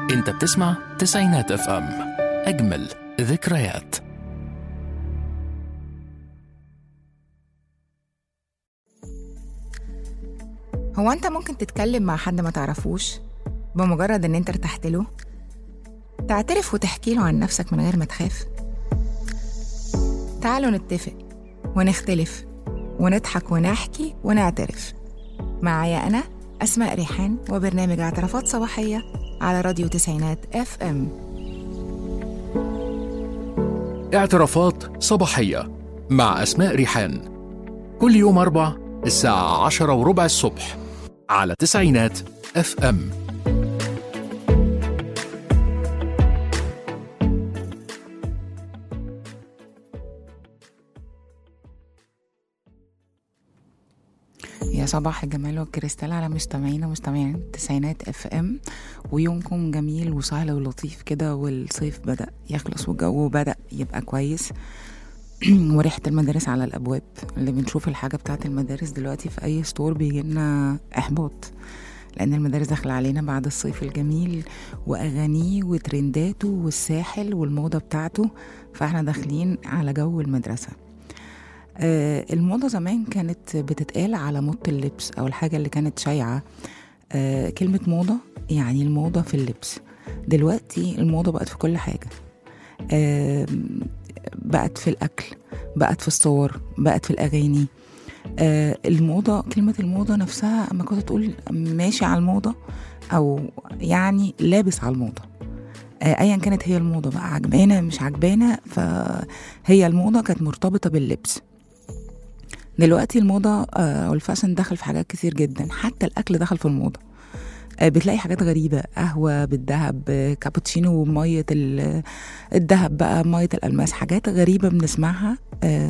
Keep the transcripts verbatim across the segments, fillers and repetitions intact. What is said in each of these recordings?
انت بتسمع تسعينات اف ام، اجمل ذكريات. هو انت ممكن تتكلم مع حد ما تعرفوش بمجرد ان انت ارتحت له؟ تعترف وتحكي له عن نفسك من غير ما تخاف؟ تعالوا نتفق ونختلف ونضحك ونحكي ونعترف. معايا أنا أسماء ريحان وبرنامج اعترافات صباحية على راديو تسعينات اف ام. اعترافات صباحية مع أسماء ريحان، كل يوم أربع الساعة عشرة وربع الصبح على تسعينات اف ام. يا صباح الجمال والكريستال على مستمعينا ومستمعين تسعينات اف ام، ويومكم جميل وسهل ولطيف كده، والصيف بدأ يخلص والجو بدأ يبقى كويس وريحة المدارس على الأبواب. اللي بنشوف الحاجة بتاعت المدارس دلوقتي في أي ستور بيجيلنا إحباط، لأن المدارس داخل علينا بعد الصيف الجميل وأغانيه وترنداته والساحل والموضة بتاعته، فإحنا داخلين على جو المدرسة. آه الموضة زمان كانت بتتقال على موضة اللبس أو الحاجة اللي كانت شايعة. آه كلمة موضة يعني الموضة في اللبس. دلوقتي الموضة بقت في كل حاجة. آه بقت في الأكل، بقت في الصور، بقت في الأغاني. آه الموضة، كلمة الموضة نفسها أما كنت تقول ماشي على الموضة أو يعني لابس على الموضة، آه أيا كانت هي الموضة بقى، عجبانة مش عجبانة، فهي الموضة كانت مرتبطة باللبس. دلوقتي الموضة أو الفاشن دخل في حاجات كتير جدا، حتى الأكل دخل في الموضة. بتلاقي حاجات غريبة، قهوة بالذهب، كابوتشينو بمية الذهب بقى، مية الألماس، حاجات غريبة بنسمعها.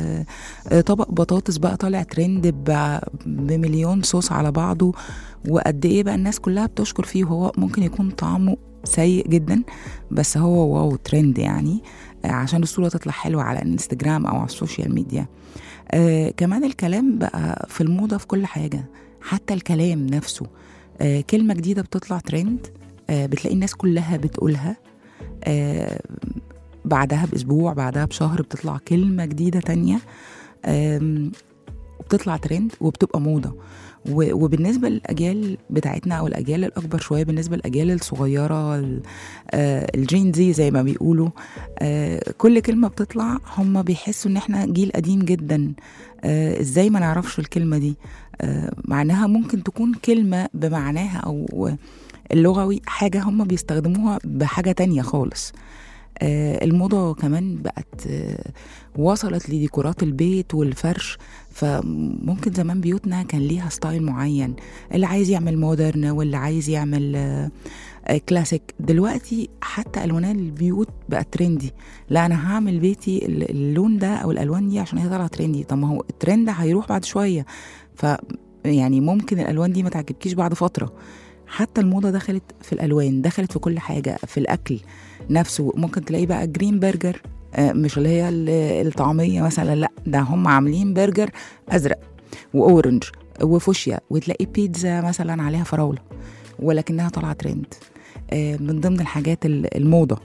طبق بطاطس بقى طالع ترند بمليون صوص على بعضه، وقد ايه بقى الناس كلها بتشكر فيه، وهو ممكن يكون طعمه سيء جدا بس هو واو ترند يعني، عشان الصورة تطلع حلوة على الانستجرام أو على السوشيال ميديا. آه كمان الكلام بقى في الموضة في كل حاجة، حتى الكلام نفسه. آه كلمة جديدة بتطلع ترند، آه بتلاقي الناس كلها بتقولها، آه بعدها بأسبوع بعدها بشهر بتطلع كلمة جديدة تانية، آه بتطلع ترند وبتبقى موضة. وبالنسبة للأجيال بتاعتنا أو الأجيال الأكبر شوية، بالنسبة للأجيال الصغيرة الجين زي زي ما بيقولوا، كل كلمة بتطلع هم بيحسوا إن إحنا جيل قديم جدا. إزاي ما نعرفش الكلمة دي؟ مع إنها ممكن تكون كلمة بمعناها أو اللغوي حاجة هم بيستخدموها بحاجة تانية خالص. الموضة كمان بقت وصلت لديكورات البيت والفرش، فممكن زمان بيوتنا كان ليها ستايل معين، اللي عايز يعمل مودرن واللي عايز يعمل كلاسيك. دلوقتي حتى ألوان البيوت بقت ترندي، لا أنا هعمل بيتي اللون ده أو الألوان دي عشان هي طالعة ترندي. طب ما هو الترند هيروح بعد شوية، ف يعني ممكن الألوان دي ما تعجبكيش بعد فترة. حتى الموضة دخلت في الألوان، دخلت في كل حاجة، في الأكل نفسه. ممكن تلاقي بقى جرين برجر، مش اللي هي الطعمية مثلا، لا ده هم عاملين برجر أزرق وأورنج وفوشيا، وتلاقي بيتزا مثلا عليها فراولة ولكنها طالعة ترند من ضمن الحاجات الموضة.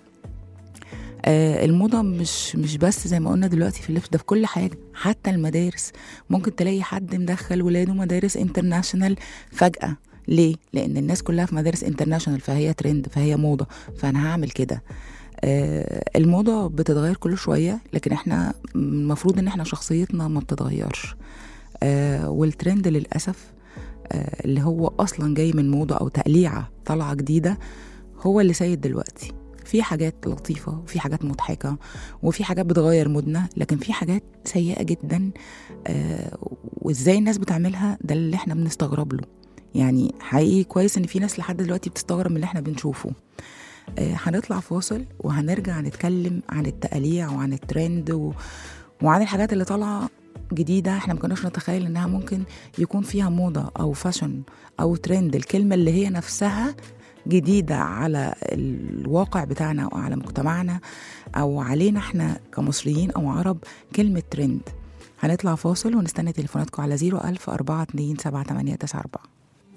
الموضة مش مش بس زي ما قلنا دلوقتي في اللبس، ده في كل حاجة. حتى المدارس ممكن تلاقي حد مدخل ولاده مدارس انترناشنال فجأة. ليه؟ لأن الناس كلها في مدارس انترناشنال، فهي ترند، فهي موضة، فأنا هعمل كده. آه الموضة بتتغير كل شوية، لكن احنا المفروض ان احنا شخصيتنا ما بتتغيرش. آه والترند للأسف آه اللي هو أصلا جاي من موضة أو تقليعة طالعة جديدة هو اللي سيد دلوقتي. في حاجات لطيفة وفي حاجات مضحكة وفي حاجات بتغير مودنا، لكن في حاجات سيئة جدا. آه وازاي الناس بتعملها ده اللي احنا بنستغرب له. يعني حقيقي كويس ان في ناس لحد دلوقتي بتستغرب من اللي احنا بنشوفه. آه هنطلع فاصل وهنرجع نتكلم عن التقليع وعن الترند و... وعن الحاجات اللي طالعة جديدة احنا ما كناش نتخيل انها ممكن يكون فيها موضة او فاشن او ترند. الكلمة اللي هي نفسها جديدة على الواقع بتاعنا او على مجتمعنا او علينا احنا كمصريين او عرب، كلمة ترند. هنطلع فاصل ونستنى تليفوناتكم على زيرو ألف أربعة اتنين سبعة تمانية تسعة أربعة.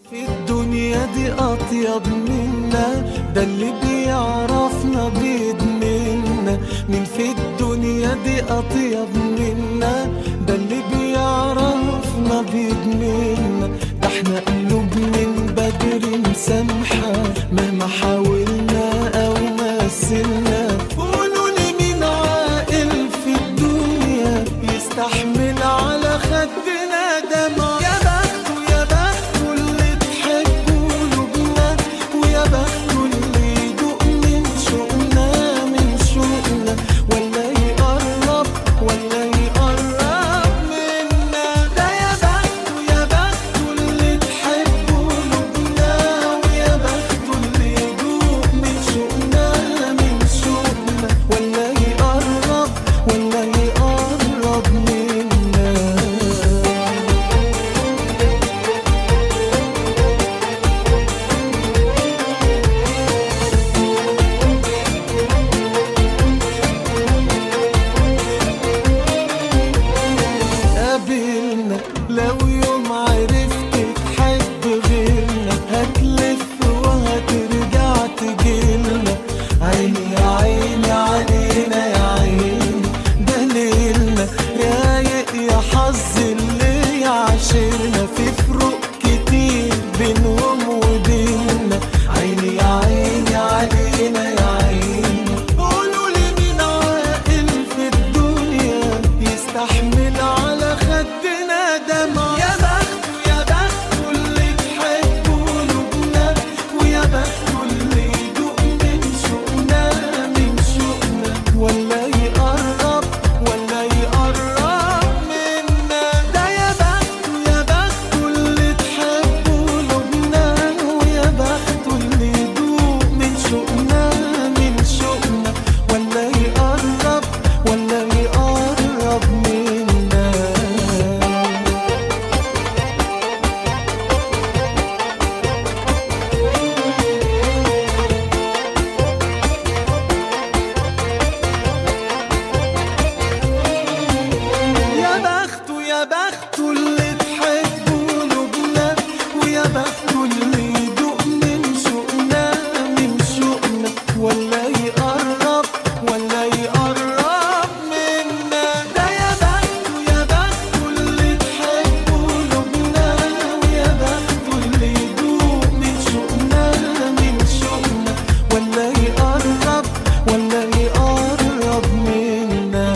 في الدنيا دي أطيب منا، ده اللي بيعرفنا بيدمنا. مين في الدنيا دي أطيب منا، ده اللي بيعرفنا بيدمنا. ده احنا قلوب من بدري مسامحة، مهما حاولنا أو مثلنا. قولوا لي مين عاقل في الدنيا يستحمل على خدنا دمع. يا بخت ويا بخت اللي تحب قلوبنا، ويا بخت اللي يدوق من شوقنا من شوقنا، ولا يقرب ولا يقرب منا. ده يا بخت ويا بخت اللي تحب قلوبنا، ويا بخت اللي يدوق من شوقنا من شوقنا، ولا يقرب ولا يقرب منا. قابلنا لو يوم عرفت تحب غيرنا، هتلف وهترجع تجيلنا. عيني يا عيني علينا يا عيني، ده ليلنا رايق يا حظ اللي يعاشرنا. في فروق كتير بينهم وبيننا، عيني يا عيني علينا يا عيني. قولوا لي مين عاقل في الدنيا يستحمل على خدنا دمع. يا بخت ويا بخت اللي تحب قلوبنا، ويا بخت اللي يدوق من شوقنا من شوقنا، ولا يقرب ولا يقرب منا. ده يا بخت ويا بخت اللي تحب قلوبنا، ويا بخت اللي يدوق من شوقنا من شوقنا، ولا يقرب ولا يقرب منا. يا بخت ويا بخت اللي تحب قلوبنا، ويا بخت اللي يدوق من شوقنا من شوقنا، ولا يقرب ولا يقرب منا. ده يا بخت ويا بخت اللي تحب قلوبنا، ويا بخت اللي يدوق من شوقنا من شوقنا، ولا يقرب ولا يقرب منا.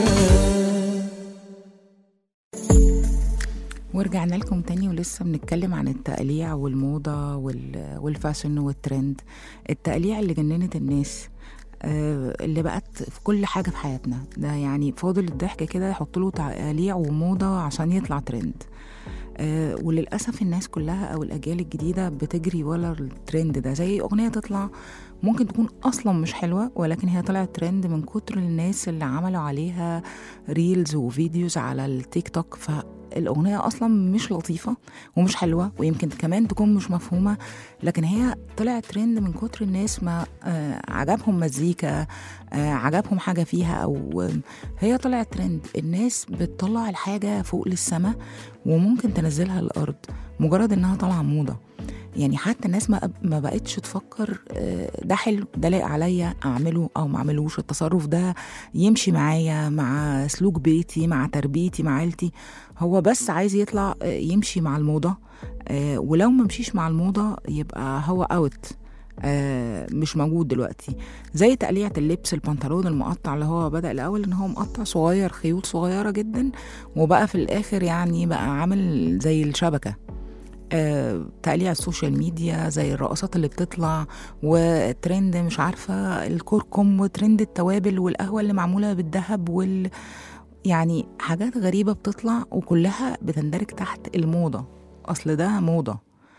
ورجعنا لكم تاني ولسه بنتكلم عن التقليع والموضة وال- والفاشن والترند. التقليع اللي جننت الناس، آه، اللي بقت في كل حاجة في حياتنا. ده يعني فاضل الضحك كده يحط له تقليع وموضة عشان يطلع ترند. آه، وللأسف الناس كلها أو الأجيال الجديدة بتجري ورا الترند ده. زي أغنية تطلع ممكن تكون أصلا مش حلوة، ولكن هي طلعت ترند من كتر الناس اللي عملوا عليها ريلز وفيديوز على التيك توك. فالأغنية أصلا مش لطيفة ومش حلوة، ويمكن كمان تكون مش مفهومة، لكن هي طلعت ترند من كتر الناس ما آه عجبهم مزيكا، آه عجبهم حاجة فيها، أو آه هي طلعت ترند. الناس بتطلع الحاجة فوق للسما وممكن تنزلها الأرض مجرد إنها طالعة موضة. يعني حتى الناس ما ما بقتش تفكر آه، ده حلو، ده لايق عليا اعمله او ما اعملوش، التصرف ده يمشي معايا مع سلوك بيتي مع تربيتي مع عيلتي. هو بس عايز يطلع آه، يمشي مع الموضة، آه، ولو ما مشيش مع الموضة يبقى هو اوت، آه مش موجود دلوقتي. زي تقليعة اللبس، البنطلون المقطع اللي هو بدأ الأول إن هو مقطع صغير، خيوط صغيرة جدا، وبقى في الآخر يعني بقى عامل زي الشبكة. آه، تقليع السوشيال ميديا، زي الرقصات اللي بتطلع، وترند مش عارفة الكركم، وترند التوابل والقهوة اللي معمولة بالذهب وال... يعني حاجات غريبة بتطلع وكلها بتندرج تحت الموضة. أصل ده موضة.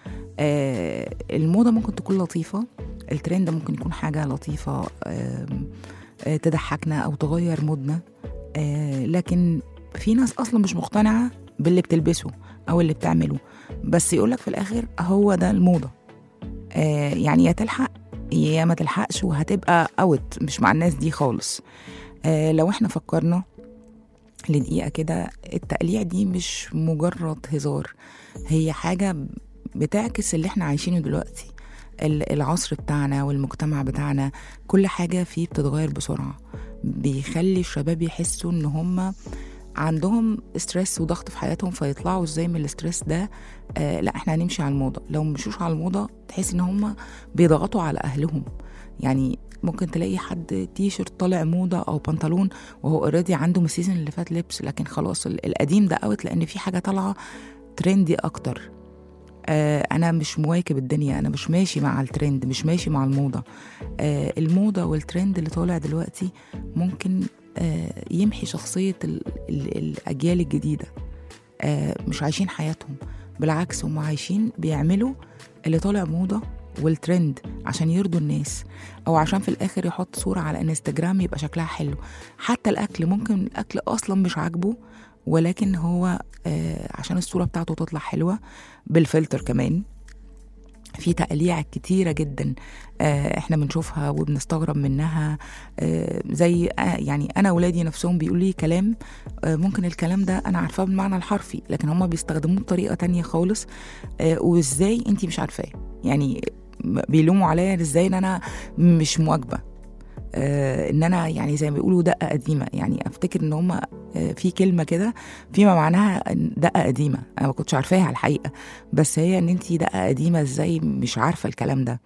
آه الموضة ممكن تكون لطيفة، الترند ممكن يكون حاجة لطيفة آه آه تضحكنا أو تغير مودنا، آه لكن في ناس أصلا مش مقتنعة باللي بتلبسه أو اللي بتعمله، بس يقولك في الآخر هو ده الموضة. آه يعني يا تلحق يا ما تلحقش، وهتبقى أوت مش مع الناس دي خالص. آه لو احنا فكرنا لدقيقة كده، التقليع دي مش مجرد هزار، هي حاجة بتعكس اللي احنا عايشينه دلوقتي، العصر بتاعنا والمجتمع بتاعنا، كل حاجة فيه بتتغير بسرعة، بيخلي الشباب يحسوا ان هم عندهم ستريس وضغط في حياتهم، فيطلعوا ازاي من الستريس ده. آه لا احنا هنمشي على الموضة. لو مشوش على الموضة تحس ان هم بيضغطوا على اهلهم. يعني ممكن تلاقي حد تيشرت طالع موضة او بنطلون وهو اوريدي عنده من السيزون اللي فات لبس، لكن خلاص القديم ده اوت لان في حاجة طالعة ترندي اكتر. آه انا مش مواكب الدنيا، انا مش ماشي مع الترند، مش ماشي مع الموضة. آه الموضة والترند اللي طالع دلوقتي ممكن آه يمحي شخصية ال ال الأجيال الجديدة. آه مش عايشين حياتهم، بالعكس هم عايشين بيعملوا اللي طالع موضة والترند عشان يرضوا الناس، أو عشان في الآخر يحط صورة على انستجرام يبقى شكلها حلو. حتى الأكل، ممكن الأكل أصلا مش عاجبه، ولكن هو آه عشان الصورة بتاعته تطلع حلوة بالفلتر. كمان في تقليع كتيرة جدا آه احنا بنشوفها وبنستغرب منها. آه زي آه يعني انا ولادي نفسهم بيقولوا لي كلام، آه ممكن الكلام ده انا عارفاه بالمعنى الحرفي، لكن هم بيستخدموه بطريقة تانية خالص. آه وازاي انتي مش عارفاه؟ يعني بيلوموا عليا ازاي ان انا مش مواجبة، آه ان انا يعني زي ما بيقولوا دقة قديمة. يعني افتكر ان هم آه في كلمة كده فيما معناها دقة قديمة، انا ما كنتش عارفاها الحقيقة، بس هي ان انتي دقة قديمة ازاي مش عارفة الكلام ده.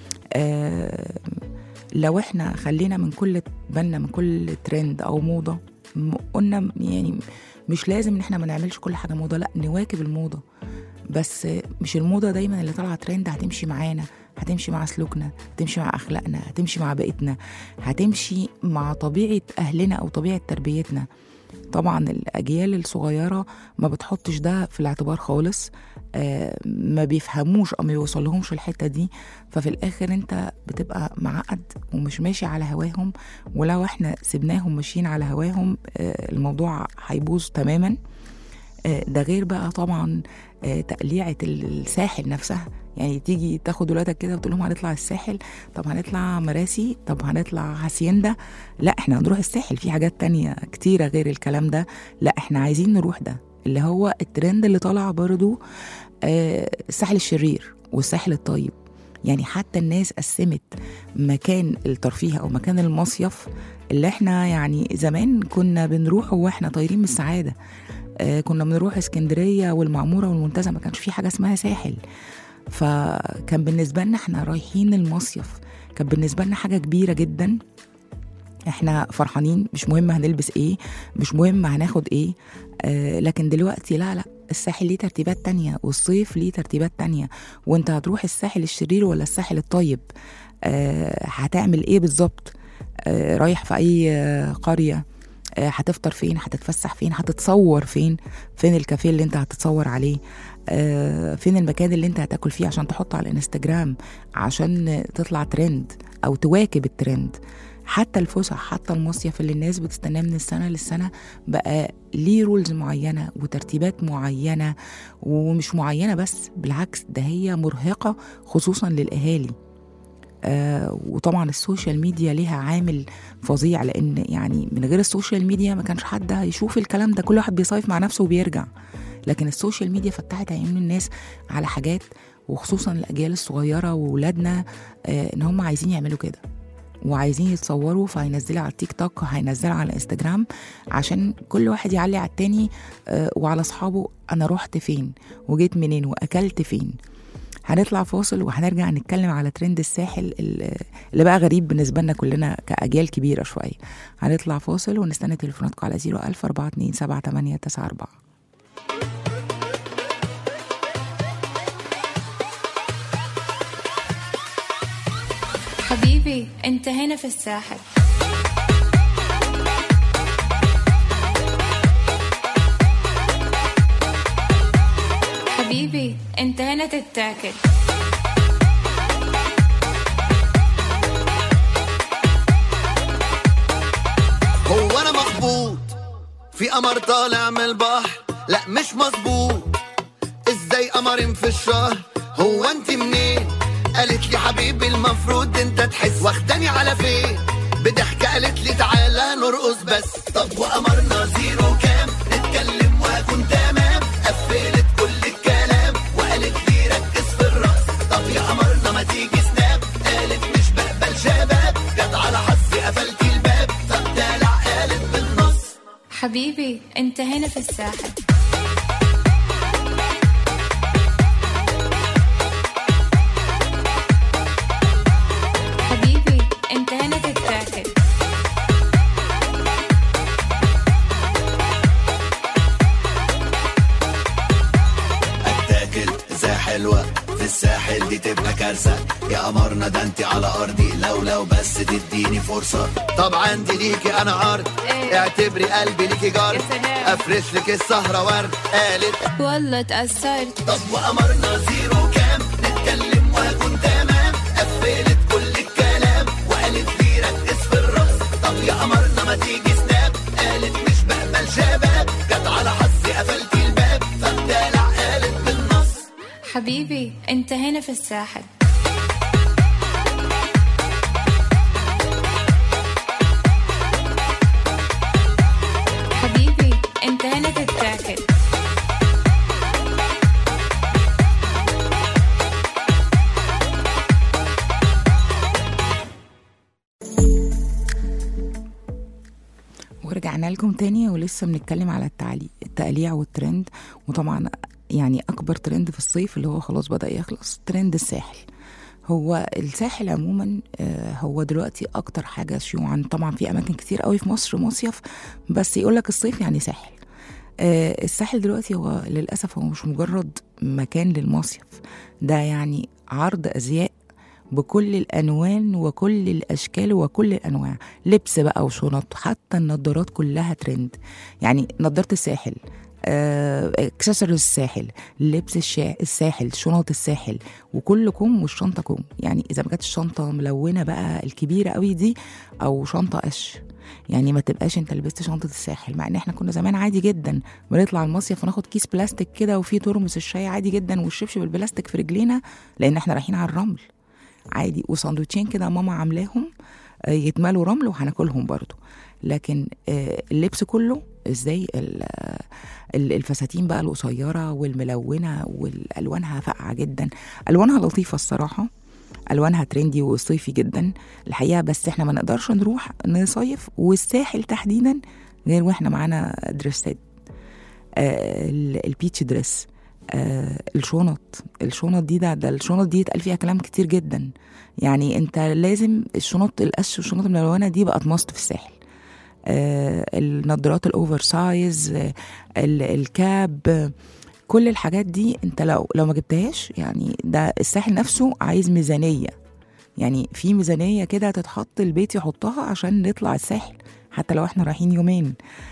آه لو احنا خلينا من كل بالنا من كل ترند او موضة، قلنا يعني مش لازم ان احنا ما نعملش كل حاجة موضة، لا نواكب الموضة، بس مش الموضة دايما اللي طالعة ترند هتمشي معانا، هتمشي مع سلوكنا، هتمشي مع أخلاقنا، هتمشي مع بيئتنا، هتمشي مع طبيعة أهلنا أو طبيعة تربيتنا. طبعا الأجيال الصغيرة ما بتحطش ده في الاعتبار خالص، آه ما بيفهموش أو ما يوصلهمش الحتة دي، ففي الآخر أنت بتبقى معقد ومش ماشي على هواهم. ولو احنا سبناهم ماشيين على هواهم آه الموضوع هيبوظ تماما. آه ده غير بقى طبعا آه تقليعة الساحل نفسها. يعني تيجي تاخد ولادك كده وتقول لهم هنطلع الساحل، طب هنطلع مراسي، طب هنطلع هاسيندا، لا احنا هنروح الساحل، في حاجات تانية كتيرة غير الكلام ده، لا احنا عايزين نروح ده اللي هو الترند اللي طالع برضو. آه الساحل الشرير والساحل الطيب. يعني حتى الناس قسمت مكان الترفيه او مكان المصيف اللي احنا يعني زمان كنا بنروحه واحنا طايرين من السعادة. آه كنا بنروح اسكندرية والمعمورة والمنتزه، ما كانش في حاجة اسمها ساحل. فكان بالنسبة لنا احنا رايحين المصيف، كان بالنسبة لنا حاجة كبيرة جدا، احنا فرحانين، مش مهم هنلبس ايه، مش مهم هناخد ايه. آه لكن دلوقتي لا لا الساحل ليه ترتيبات تانية، والصيف ليه ترتيبات تانية، وانت هتروح الساحل الشرير ولا الساحل الطيب؟ آه هتعمل ايه بالظبط؟ آه رايح في اي آه قرية؟ آه هتفطر فين؟ هتتفسح فين؟ هتتصور فين؟ فين الكافيه اللي انت هتتصور عليه؟ آه فين المكان اللي انت هتاكل فيه عشان تحطه على الانستجرام عشان تطلع ترند او تواكب الترند؟ حتى الفسح، حتى المصيف اللي الناس بتستناه من السنة للسنة بقى ليه رولز معينة وترتيبات معينة، ومش معينة بس، بالعكس ده هي مرهقة خصوصا للأهالي. آه وطبعا السوشيال ميديا ليها عامل فظيع، لأن يعني من غير السوشيال ميديا ما كانش حد هيشوف الكلام ده، كل واحد بيصيف مع نفسه وبيرجع. لكن السوشيال ميديا فتحت عيون الناس على حاجات، وخصوصا الأجيال الصغيرة وولادنا آه إن هم عايزين يعملوا كده وعايزين يتصوروا، فهينزلها على التيك توك وهينزلها على الانستجرام عشان كل واحد يعلي على التاني آه وعلى أصحابه أنا رحت فين وجيت منين وأكلت فين. هنطلع فاصل وهنرجع نتكلم على ترند الساحل اللي بقى غريب بالنسبة لنا كلنا كأجيال كبيرة شوية. هنطلع فاصل ونستنى تليفوناتكم على زيرو ألف أربعة اتنين سبعة تمانية تسعة أربعة. حبيبي انت هنا في الساحل، حبيبي انت هنا تتاكل، هو انا مخبوط في قمر طالع من البحر؟ لا مش مظبوط، ازاي قمرين في الشهر؟ هو انت منين؟ قالت لي حبيبي المفروض انت تحس، واخداني على فين؟ بضحكة قالت لي تعالى نرقص بس. طب وقمرنا زيرو كام؟ نتكلم وهكون تمام. قفلت كل الكلام وقالت لي ركز حبيبي انت هنا في الساحل. حبيبي انت هنا تتاكل. اتاكل زي حلوة في الساحل دي تبقى كارثة يا قمرنا، ده انت على ارضي لو لو بس تديني فرصة. طب عندي ليكي انا عرض، ايه؟ اعتبري قلبي ليكي جارد، افرش لك السهرة ورد. قالت والله اتأثرت. طب وقمرنا زيرو كام، نتكلم وهكون تمام. قفلت كل الكلام وقالت لي ركز في الرقص. طب يا قمرنا ما تيجي سناب، قالت مش بقبل شباب. جت على حظي قفلت الباب فبدالع قالت بالنص. حبيبي انت هنا في الساحل. حبيبي انت هنا تتاكل. ورجعنا لكم تاني ولسه بنتكلم على التعليق التقليع والترند. وطبعا يعني اكبر ترند في الصيف اللي هو خلاص بدأ يخلص، ترند الساحل. هو الساحل عموما هو دلوقتي اكتر حاجة شيوعا. طبعا في اماكن كتير قوي في مصر مصيف، بس يقولك الصيف يعني ساحل. الساحل دلوقتي هو للأسف هو مش مجرد مكان للمصيف، ده يعني عرض أزياء بكل الألوان وكل الأشكال وكل الأنواع، لبس بقى وشنط، حتى النظارات كلها ترند. يعني نظارة الساحل، اكسسوارز الساحل، لبس الشا... الساحل، شنط الساحل، وكل كم والشنطة كم. يعني إذا ما كانت الشنطة ملونة بقى الكبيرة قوي دي، أو شنطة قش، يعني ما تبقاش انت لبست شنطة الساحل. مع ان احنا كنا زمان عادي جدا بنطلع المصيف وناخد كيس بلاستيك كده وفيه ترمس الشاي عادي جدا، والشبشب البلاستيك في رجلينا لان احنا رايحين على الرمل عادي، وساندوتشين كده ماما عاملاهم يتملوا رمل وهناكلهم برضو. لكن اللبس كله ازاي، الفساتين بقى القصيرة والملونة والالوانها فاقعة جدا، الوانها لطيفة الصراحة، الوانها ترندي وصيفي جدا الحقيقه. بس احنا ما نقدرش نروح نصيف والساحل تحديدا غير واحنا معانا دريسات، آه البيتش دريس، آه الشنط الشنط دي ده, ده الشنط دي يتقال فيها كلام كتير جدا. يعني انت لازم الشنط القش والشنط الملونه دي بقت ماست في الساحل. آه النظارات الاوفر سايز، آه الكاب، كل الحاجات دي انت لو لو ما جبتهاش، يعني ده الساحل نفسه عايز ميزانية. يعني في ميزانية كده تتحط البيت يحطها عشان نطلع الساحل حتى لو احنا رايحين يومين.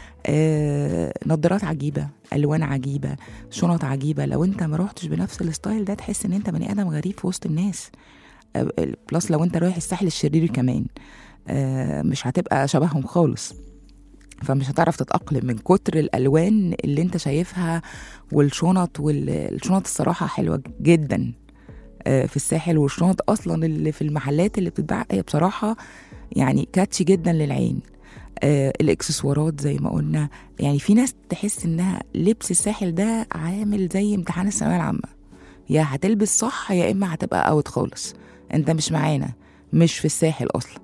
آه نظارات عجيبة، الوان عجيبة، شنط عجيبة. لو انت ما روحتش بنفس الستايل ده تحس ان انت بني ادم غريب في وسط الناس. آه بلس لو انت رايح الساحل الشرير كمان، آه مش هتبقى شبههم خالص، فمش هتعرف تتأقلم من كتر الألوان اللي انت شايفها. والشنط والشنط الصراحة حلوة جدا في الساحل، والشنط أصلا اللي في المحلات اللي بتتباع هي بصراحة يعني كاتشي جدا للعين. الإكسسوارات زي ما قلنا، يعني في ناس تحس إنها لبس الساحل ده عامل زي امتحان الثانوية العامة، يا هتلبس صح يا إما هتبقى أوت خالص، انت مش معانا، مش في الساحل أصلا.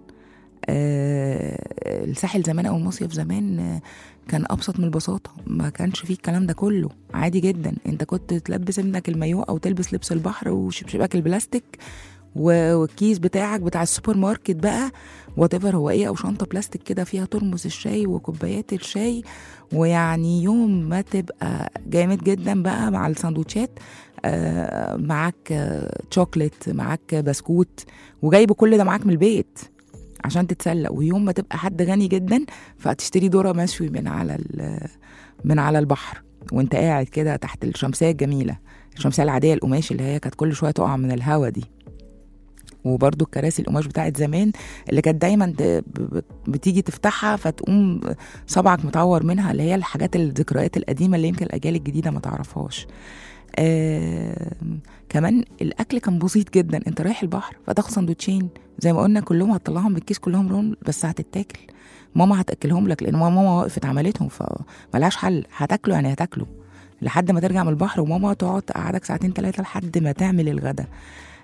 آه الساحل زمان او المصيف زمان آه كان ابسط من البساطه، ما كانش فيه الكلام ده كله، عادي جدا. انت كنت تلبس ابنك المايو او تلبس لبس البحر وشبشبك البلاستيك والكيس بتاعك بتاع السوبر ماركت بقى واتيفر هو ايه، او شنطه بلاستيك كده فيها ترمس الشاي وكوبايات الشاي. ويعني يوم ما تبقى جامد جدا بقى مع الساندوتشات، آه معاك آه شوكليت، معاك بسكوت، وجايبه كل ده معاك من البيت عشان تتسلى. ويوم ما تبقى حد غني جدا فتشتري ذرة مشوي من على من على البحر وانت قاعد كده تحت الشمسية الجميلة، الشمسية العادية القماش اللي هي كانت كل شوية تقع من الهوا دي. وبرضو الكراسي القماش بتاعت زمان اللي كانت دايما بتيجي تفتحها فتقوم صبعك متعور منها، اللي هي الحاجات الذكريات القديمة اللي يمكن الأجيال الجديدة ما تعرفهاش. آه كمان الأكل كان بسيط جدا، انت رايح البحر فتاخد سندوتشين زي ما قلنا كلهم هتطلعهم بالكيس كلهم رول، بس هتتاكل، ماما هتأكلهم لك لأن ماما وقفت عملتهم فملهاش حل، هتاكلوا يعني هتاكلوا لحد ما ترجع من البحر، وماما تقعد تقعدك ساعتين ثلاثة لحد ما تعمل الغدا.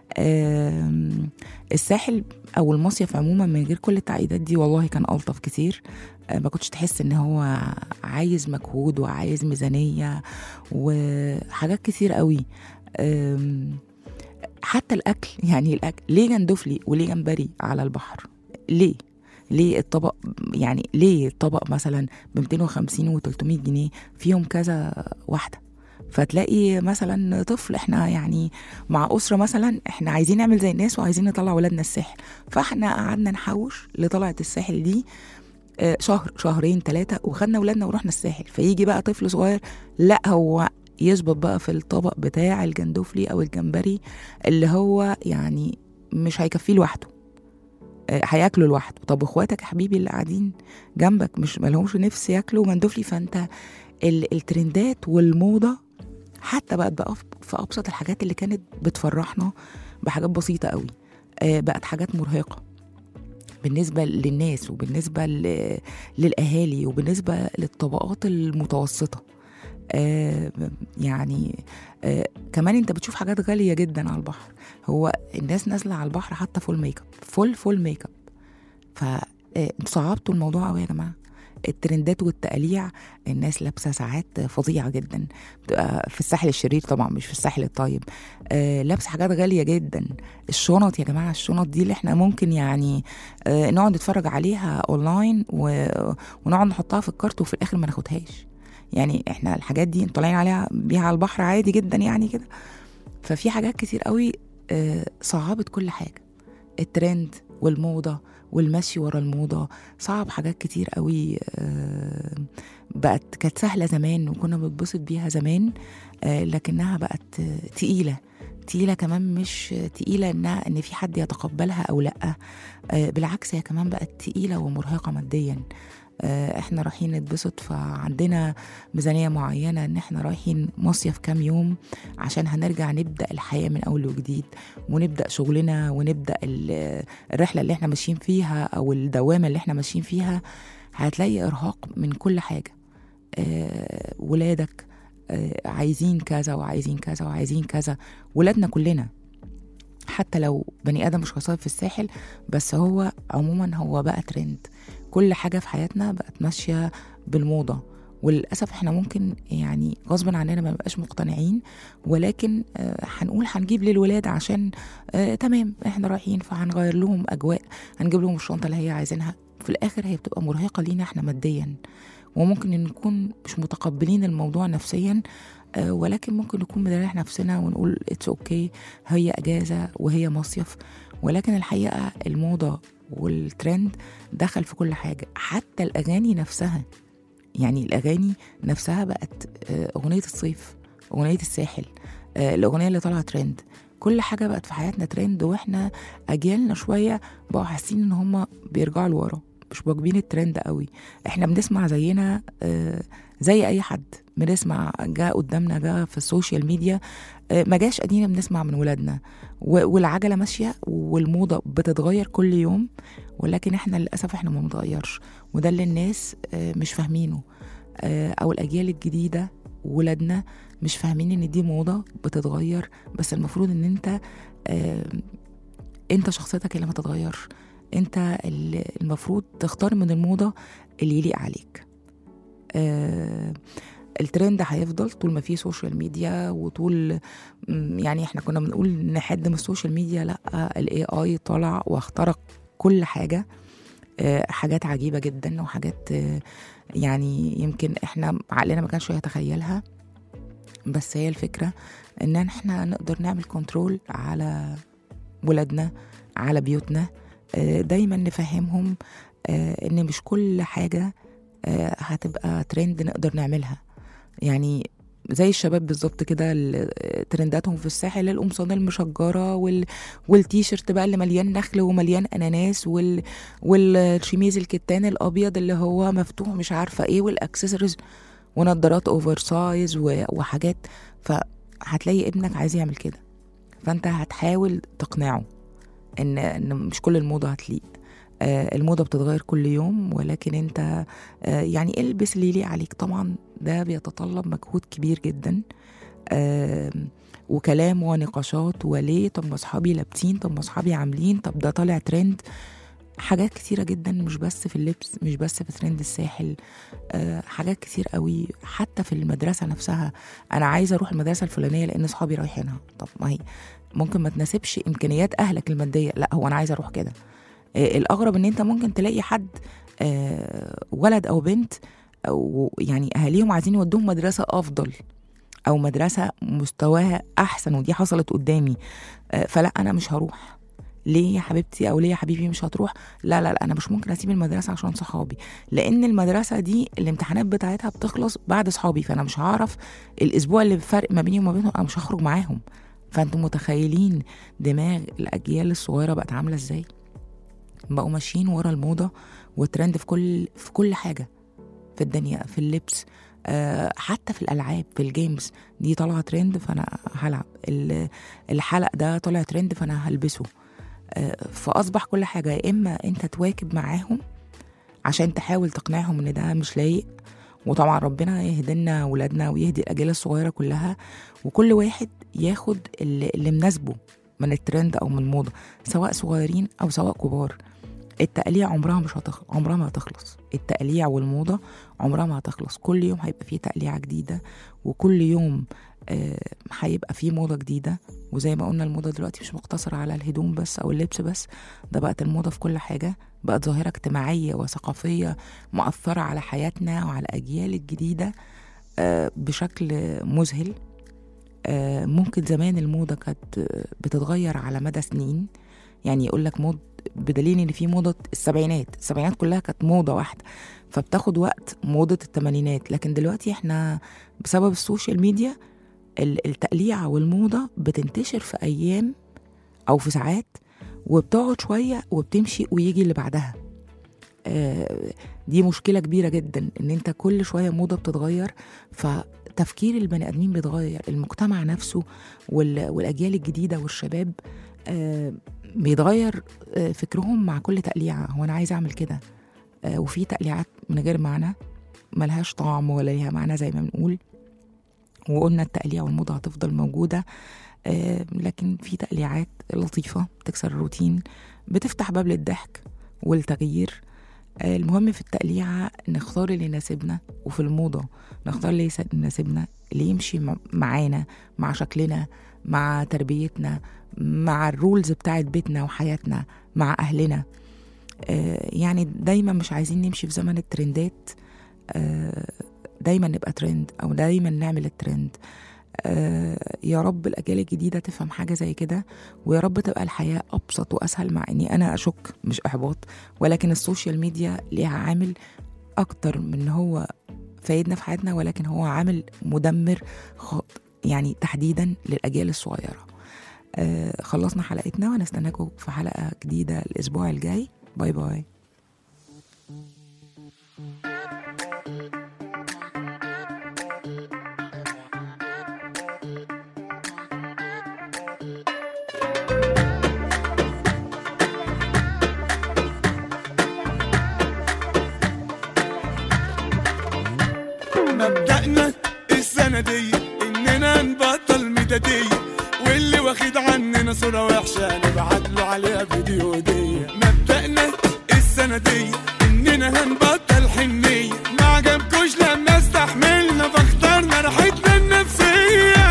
آم، الساحل او المصيف عموما من غير كل التعقيدات دي والله كان الطف كتير. آه، ما كنتش تحس ان هو عايز مجهود وعايز ميزانيه وحاجات كتير قوي. آم، حتى الاكل، يعني الاكل ليه جندفلي وليه جمبري على البحر؟ ليه ليه الطبق، يعني ليه الطبق مثلا ب مئتين وخمسين و ثلاثمية جنيه فيهم كذا واحده؟ فتلاقي مثلا طفل، احنا يعني مع اسره مثلا احنا عايزين نعمل زي الناس وعايزين نطلع ولادنا الساحل، فاحنا قعدنا نحوش لطلعه الساحل دي آه، شهر شهرين ثلاثه، وخدنا ولادنا ورحنا الساحل. فيجي بقى طفل صغير لا هو يظبط بقى في الطبق بتاع الجندفلي او الجمبري اللي هو يعني مش هيكفيه لوحده، آه، هياكله لوحده. طب اخواتك يا حبيبي اللي قاعدين جنبك مش مالهمش نفس ياكلوا جندفلي؟ فانت ال- الترندات والموضه حتى بقت بقى في ابسط الحاجات اللي كانت بتفرحنا بحاجات بسيطه قوي، آه، بقت حاجات مرهقه بالنسبه للناس وبالنسبه ل- للاهالي وبالنسبه للطبقات المتوسطه. آه يعني آه كمان انت بتشوف حاجات غاليه جدا على البحر. هو الناس نازله على البحر حتى فول ميك اب، فول فول ميك اب. فصعبتوا الموضوع قوي يا جماعه. الترندات والتقليع، الناس لابسه ساعات فظيعه جدا بتبقى في الساحل الشرير طبعا مش في الساحل الطيب، آه لابسه حاجات غاليه جدا. الشنط يا جماعه، الشنط دي اللي احنا ممكن يعني آه نقعد نتفرج عليها اونلاين و... ونقعد نحطها في الكارت وفي الاخر ما ناخدهاش. يعني احنا الحاجات دي طالعين عليها بيها على البحر عادي جدا يعني كده. ففي حاجات كتير قوي آه صعبت كل حاجه، الترند والموضه والمشي ورا الموضة صعب حاجات كتير قوي. آه بقت كانت سهلة زمان وكنا بنتبسط بيها زمان، آه لكنها بقت تقيلة تقيلة كمان، مش تقيلة انها ان في حد يتقبلها او لا، آه بالعكس هي كمان بقت تقيلة ومرهقة ماديا. آه احنا رايحين نتبسط فعندنا ميزانية معينة ان احنا رايحين مصيف كام يوم عشان هنرجع نبدأ الحياة من اول وجديد ونبدأ شغلنا ونبدأ الرحلة اللي احنا ماشيين فيها او الدوامة اللي احنا ماشيين فيها. هتلاقي ارهاق من كل حاجة. آه ولادك آه عايزين كذا وعايزين كذا وعايزين كذا، ولادنا كلنا حتى لو بني آدم مش هيصيف في الساحل، بس هو عموما هو بقى ترند. كل حاجة في حياتنا بقت ماشية بالموضة، وللأسف احنا ممكن يعني غصبا عننا ما نبقاش مقتنعين، ولكن آه هنقول هنجيب للولاد عشان آه تمام احنا رايحين فهنغير لهم أجواء، هنجيب لهم الشنطة اللي هي عايزينها. في الآخر هي بتبقى مرهقة لينا احنا ماديا، وممكن نكون مش متقبلين الموضوع نفسيا، آه ولكن ممكن نكون بنريح نفسنا ونقول اتس اوكي هي اجازه وهي مصيف. ولكن الحقيقه الموضه والترند دخل في كل حاجه، حتى الاغاني نفسها. يعني الاغاني نفسها بقت آه اغنيه الصيف، اغنيه الساحل، آه الاغنيه اللي طالعه ترند. كل حاجه بقت في حياتنا ترند، واحنا اجيالنا شويه بقوا حاسين ان هم بيرجعوا لورا، مش واجبين الترند قوي. احنا بنسمع زينا آه زي اي حد، بنسمع جاء قدامنا جاء في السوشيال ميديا، آه ما جاش ادينا بنسمع من ولادنا، والعجله ماشيه والموضه بتتغير كل يوم، ولكن احنا للاسف احنا ما بنتغيرش. وده اللي الناس آه مش فاهمينه، آه او الاجيال الجديده ولادنا مش فاهمين ان دي موضه بتتغير، بس المفروض ان انت آه انت شخصيتك اللي ما تتغيرش. انت المفروض تختار من الموضة اللي يليق عليك. آه الترند هيفضل طول ما فيه سوشيال ميديا، وطول يعني احنا كنا بنقول نحد من السوشيال ميديا، لا الاي اي طلع واخترق كل حاجة. آه حاجات عجيبة جدا وحاجات آه يعني يمكن احنا عقلنا ما كانش يتخيلها، بس هي الفكرة ان احنا نقدر نعمل كنترول على ولادنا على بيوتنا. دايما نفهمهم ان مش كل حاجة هتبقى ترند نقدر نعملها. يعني زي الشباب بالظبط كده ترنداتهم في الساحل القمصان المشجرة وال... والتيشيرت بقى اللي مليان نخل ومليان اناناس وال... والشميز الكتان الابيض اللي هو مفتوح مش عارفة ايه، والاكسسوارز ونضارات اوفر سايز و... وحاجات. فهتلاقي ابنك عايز يعمل كده، فانت هتحاول تقنعه ان ان مش كل الموضه هتليق. آه الموضه بتتغير كل يوم، ولكن انت آه يعني البس اللي يليق عليك. طبعا ده بيتطلب مجهود كبير جدا، آه وكلام ونقاشات، وليه؟ طب ما اصحابي لابسين، طب ما اصحابي عاملين، طب ده طالع ترند. حاجات كتيرة جدا، مش بس في اللبس، مش بس في ترند الساحل، أه حاجات كتير قوي. حتى في المدرسة نفسها، أنا عايزة أروح المدرسة الفلانية لأن صحابي رايحينها. طب ما هي ممكن ما تناسبش إمكانيات أهلك المادية، لا هو أنا عايزة أروح كده. أه الأغرب إن أنت ممكن تلاقي حد أه ولد أو بنت أو يعني أهاليهم عايزين يودوهم مدرسة أفضل أو مدرسة مستواها أحسن، ودي حصلت قدامي. أه فلا أنا مش هروح. ليه يا حبيبتي او ليه يا حبيبي مش هتروح؟ لا لا لا انا مش ممكن اسيب المدرسه عشان صحابي، لان المدرسه دي الامتحانات بتاعتها بتخلص بعد صحابي، فانا مش هعرف الاسبوع اللي بفرق ما بيني وما بينهم انا مش هخرج معاهم. فانتم متخيلين دماغ الاجيال الصغيره بقت عامله ازاي؟ بقوا ماشيين ورا الموضه والترند في كل في كل حاجه في الدنيا، في اللبس، أه حتى في الالعاب، في الجيمز دي طالعه ترند فانا هلعب، الحلق ده طالع ترند فانا هلبسه. فأصبح كل حاجة يا إما أنت تواكب معاهم عشان تحاول تقنعهم إن ده مش لايق. وطبعا ربنا يهدنا ولادنا ويهدي الأجيال الصغيرة كلها، وكل واحد ياخد اللي, اللي مناسبه من الترند أو من الموضة، سواء صغيرين أو سواء كبار. التقليع عمرها مش هتخ... عمرها ما هتخلص. التقليع والموضة عمرها ما هتخلص. كل يوم هيبقى فيه تقليعة جديدة، وكل يوم هيبقى آه فيه موضة جديدة. وزي ما قلنا الموضة دلوقتي مش مقتصرة على الهدوم بس أو اللبس بس، ده بقت الموضة في كل حاجة، بقت ظاهرة اجتماعية وثقافية مؤثرة على حياتنا وعلى أجيال الجديدة آه بشكل مذهل. آه ممكن زمان الموضة كانت بتتغير على مدى سنين، يعني يقول لك مود بدليل ان في موضة السبعينات، السبعينات كلها كانت موضة واحدة، فبتاخد وقت موضة الثمانينات. لكن دلوقتي احنا بسبب السوشيال ميديا التقليعة والموضة بتنتشر في أيام أو في ساعات، وبتقعد شوية وبتمشي ويجي اللي بعدها. آه دي مشكلة كبيرة جدا، ان انت كل شوية موضة بتتغير، فتفكير البني آدمين بيتغير، المجتمع نفسه والأجيال الجديدة والشباب آه بيتغير آه فكرهم مع كل تقليعة. هو أنا عايز أعمل كده، آه وفي تقليعات من غير معنى ملهاش طعم ولا ليها معنى زي ما بنقول. وقلنا التقليع والموضة هتفضل موجودة، آه لكن في تقليعات لطيفة بتكسر الروتين، بتفتح باب للضحك والتغيير. آه المهم في التقليعة نختار اللي يناسبنا، وفي الموضة نختار اللي يناسبنا، اللي يمشي معانا، مع شكلنا، مع تربيتنا، مع الرولز بتاعت بيتنا وحياتنا، مع أهلنا. آه يعني دايما مش عايزين نمشي في زمن الترندات، آه دايما نبقى ترند أو دايما نعمل الترند. آه يا رب الأجيال الجديدة تفهم حاجة زي كده، ويا رب تبقى الحياة أبسط وأسهل. مع أني أنا أشك مش إحباط، ولكن السوشيال ميديا ليها عامل أكتر من هو فايدنا في حياتنا، ولكن هو عامل مدمر يعني تحديدا للأجيال الصغيرة. آه خلصنا حلقتنا، ونستناكم في حلقة جديدة الأسبوع الجاي. باي باي. مبدأنا السنة دي إننا نبطل ميدادية، واللي واخد عننا صورة وحشة نبعت له عليها فيديو هدية. مبدأنا السنة دي إننا هنبطل حنية، ما عجبكوش لما استحملنا فاخترنا راحتنا النفسية.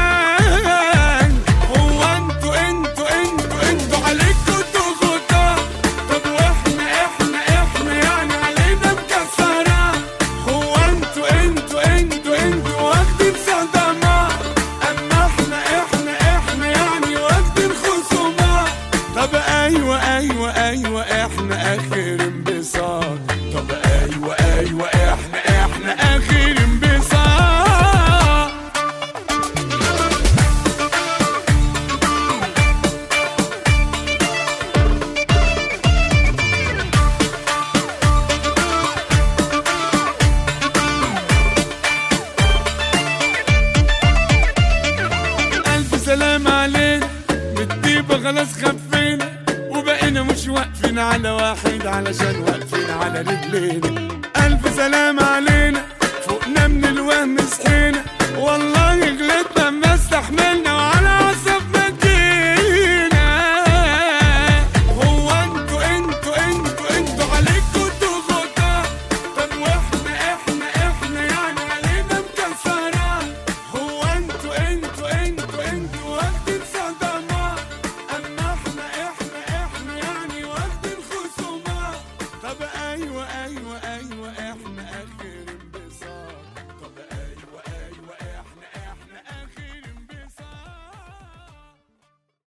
هو انتوا انتوا انتوا انتوا عليكوا ضغوطات، طب واحنا احنا احنا يعني علينا مكسرة. هو انتوا انتوا انتوا انتوا واخدين صدمات، اما احنا احنا احنا يعني واخدين خصومات. طب ايوه ايوه ايوه احنا اخر انبساط. طب ايوه ايوه احنا احنا اخر انبساط. الف سلام علينا، بالطيبة خلاص خفينا، وبقينا مش واقفين على واحد علشان واقفين على رجلينا. ألف سلام علينا، فوقنا من الوهم صحينا، والله غلطنا ما استحملنا